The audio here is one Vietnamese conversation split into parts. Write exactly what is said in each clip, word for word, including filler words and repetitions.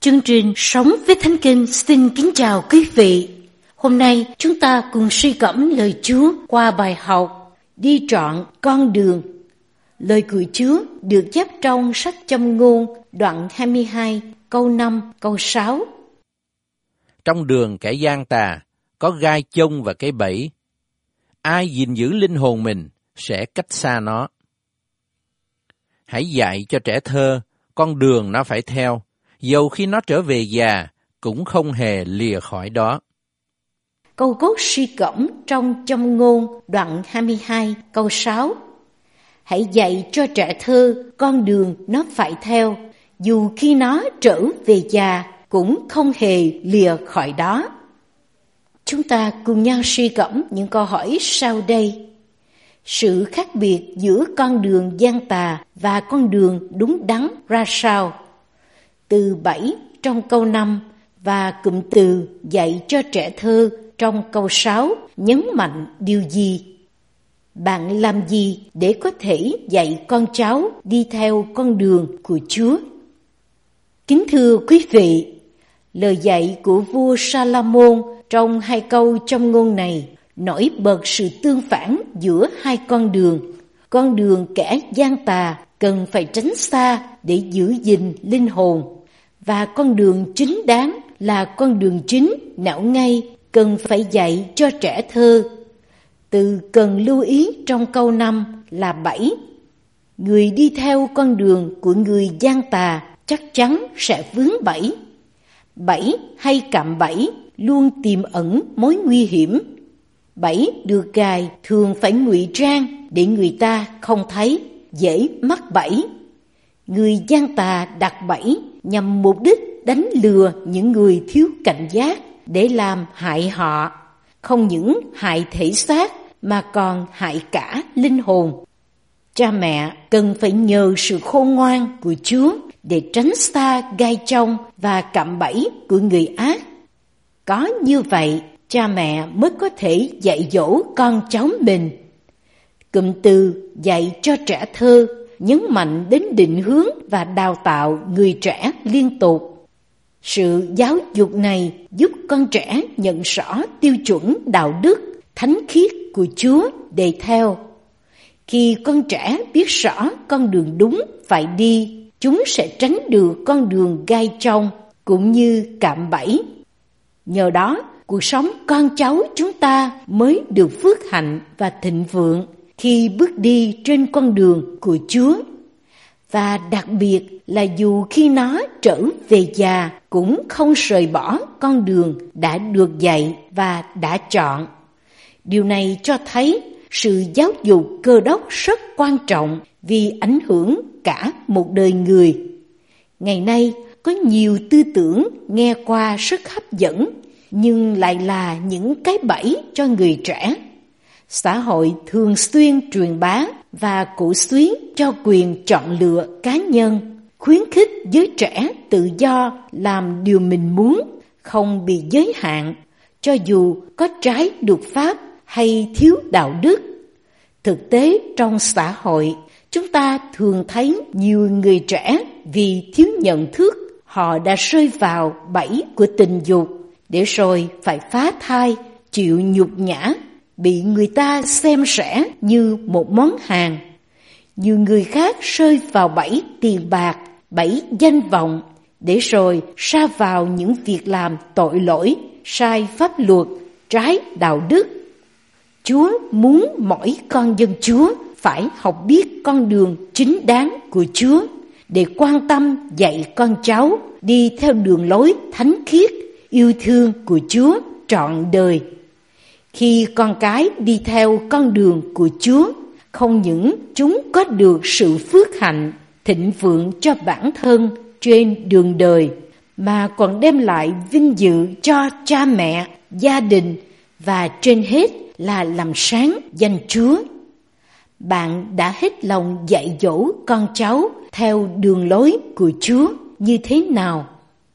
Chương trình Sống với Thánh Kinh xin kính chào quý vị. Hôm nay chúng ta cùng suy gẫm lời Chúa qua bài học Đi trọn con đường. Lời của Chúa được chép trong sách Châm ngôn đoạn hai mươi hai, câu năm, câu sáu. Trong đường kẻ gian tà, có gai chông và cái bẫy. Ai gìn giữ linh hồn mình sẽ cách xa nó. Hãy dạy cho trẻ thơ con đường nó phải theo, dầu khi nó trở về già cũng không hề lìa khỏi đó. Câu cốt suy gẫm trong Châm ngôn đoạn hai mươi hai, câu sáu. Hãy dạy cho trẻ thơ con đường nó phải theo, dù khi nó trở về già cũng không hề lìa khỏi đó. Chúng ta cùng nhau suy gẫm những câu hỏi sau đây. Sự khác biệt giữa con đường gian tà và con đường đúng đắn ra sao? Từ bảy trong câu năm và cụm từ dạy cho trẻ thơ trong câu sáu nhấn mạnh điều gì? Bạn làm gì để có thể dạy con cháu đi theo con đường của Chúa? Kính thưa quý vị, lời dạy của vua Sa-la-môn trong hai câu Châm ngôn này nổi bật sự tương phản giữa hai con đường. Con đường kẻ gian tà cần phải tránh xa để giữ gìn linh hồn, và con đường chính đáng là con đường chính nẻo ngay cần phải dạy cho trẻ thơ. Từ cần lưu ý trong câu năm là bảy. Người đi theo con đường của người gian tà chắc chắn sẽ vướng bẫy. Bẫy hay cạm bẫy luôn tiềm ẩn mối nguy hiểm. Bẫy được gài thường phải ngụy trang để người ta không thấy, dễ mắc bẫy. Người gian tà đặt bẫy nhằm mục đích đánh lừa những người thiếu cảnh giác để làm hại họ, không những hại thể xác mà còn hại cả linh hồn. Cha mẹ cần phải nhờ sự khôn ngoan của Chúa để tránh xa gai chông và cạm bẫy của người ác. Có như vậy, cha mẹ mới có thể dạy dỗ con cháu mình. Cụm từ dạy cho trẻ thơ nhấn mạnh đến định hướng và đào tạo người trẻ liên tục. Sự giáo dục này giúp con trẻ nhận rõ tiêu chuẩn đạo đức, thánh khiết của Chúa để theo. Khi con trẻ biết rõ con đường đúng phải đi, chúng sẽ tránh được con đường gai chông cũng như cạm bẫy. Nhờ đó, cuộc sống con cháu chúng ta mới được phước hạnh và thịnh vượng khi bước đi trên con đường của Chúa. Và đặc biệt là dù khi nó trở về già cũng không rời bỏ con đường đã được dạy và đã chọn. Điều này cho thấy sự giáo dục Cơ Đốc rất quan trọng vì ảnh hưởng cả một đời người. Ngày nay có nhiều tư tưởng nghe qua rất hấp dẫn nhưng lại là những cái bẫy cho người trẻ. Xã hội thường xuyên truyền bá và cổ xuyến cho quyền chọn lựa cá nhân, khuyến khích giới trẻ tự do làm điều mình muốn, không bị giới hạn, cho dù có trái luật pháp hay thiếu đạo đức. Thực tế trong xã hội, chúng ta thường thấy nhiều người trẻ vì thiếu nhận thức, họ đã rơi vào bẫy của tình dục, để rồi phải phá thai, chịu nhục nhã, bị người ta xem rẻ như một món hàng. Nhiều người khác rơi vào bẫy tiền bạc, bẫy danh vọng, để rồi sa vào những việc làm tội lỗi, sai pháp luật, trái đạo đức. Chúa muốn mỗi con dân Chúa phải học biết con đường chính đáng của Chúa để quan tâm dạy con cháu đi theo đường lối thánh khiết, yêu thương của Chúa trọn đời. Khi con cái đi theo con đường của Chúa, không những chúng có được sự phước hạnh, thịnh vượng cho bản thân trên đường đời, mà còn đem lại vinh dự cho cha mẹ, gia đình và trên hết là làm sáng danh Chúa. Bạn đã hết lòng dạy dỗ con cháu theo đường lối của Chúa như thế nào?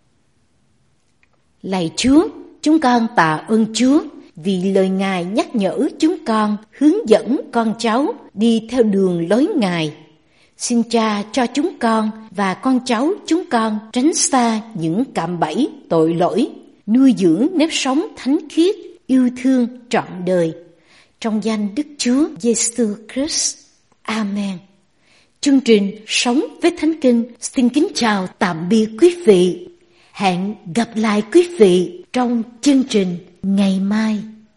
Lạy Chúa, chúng con tạ ơn Chúa vì lời Ngài nhắc nhở chúng con hướng dẫn con cháu đi theo đường lối Ngài. Xin Cha cho chúng con và con cháu chúng con tránh xa những cạm bẫy tội lỗi, nuôi dưỡng nếp sống thánh khiết, yêu thương trọn đời. Trong danh Đức Chúa Giêsu Christ. Amen. Chương trình Sống với Thánh Kinh xin kính chào tạm biệt quý vị. Hẹn gặp lại quý vị trong chương trình ngày mai.